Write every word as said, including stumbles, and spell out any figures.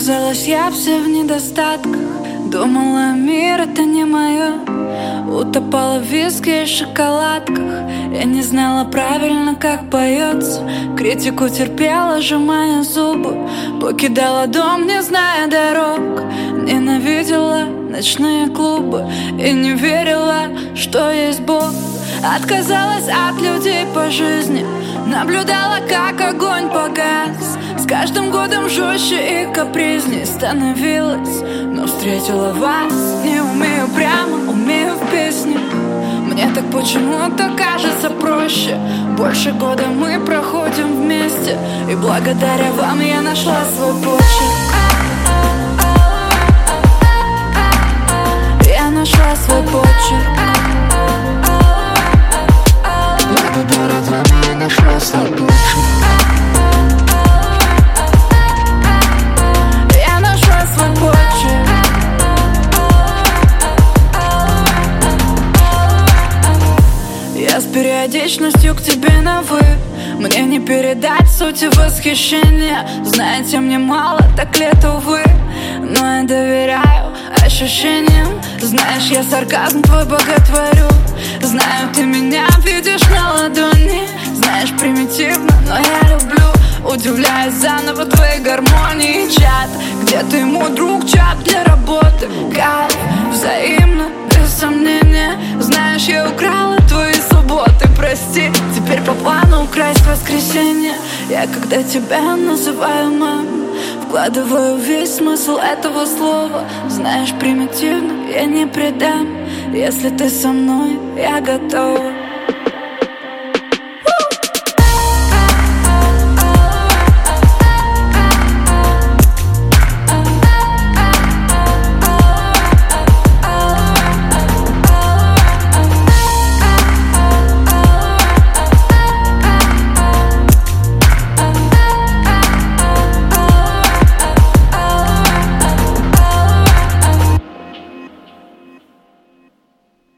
Казалось, я вся в недостатках. Думала, мир это не мое. Утопала в виске и шоколадках. Я не знала правильно, как поется. Критику терпела, сжимая зубы. Покидала дом, не зная дорог. Ненавидела ночные клубы и не верила, что есть Бог. Отказалась от людей по жизни. Наблюдала, как огонь погас. С каждым годом жестче и капризней становилась. Но встретила вас. Не умею прямо, умею в песне. Мне так почему-то кажется проще. Больше года мы проходим вместе. И благодаря вам я нашла свой почерк. Я нашла свой почерк. Благодаря вам я нашла свой почерк. Я нашла свой почерк. Я с периодичностью к тебе на «вы». Мне не передать сути восхищения. Знаете, мне мало, так лет, увы. Но я доверяю ощущениям. Знаешь, я сарказм твой боготворю. Знаю, ты меня видишь на ладони. Знаешь, примитивно, но я люблю. Удивляюсь заново твоей гармонии. Чат, где ты, мой друг, чат для работы. Кайф, взаимно, без сомнения. Знаешь, я украла твои субботы. Прости, теперь по плану украсть воскресенье. Я когда тебя называю мам, вкладываю весь смысл этого слова. Знаешь, примитивно, я не предам. Если ты со мной, я готова.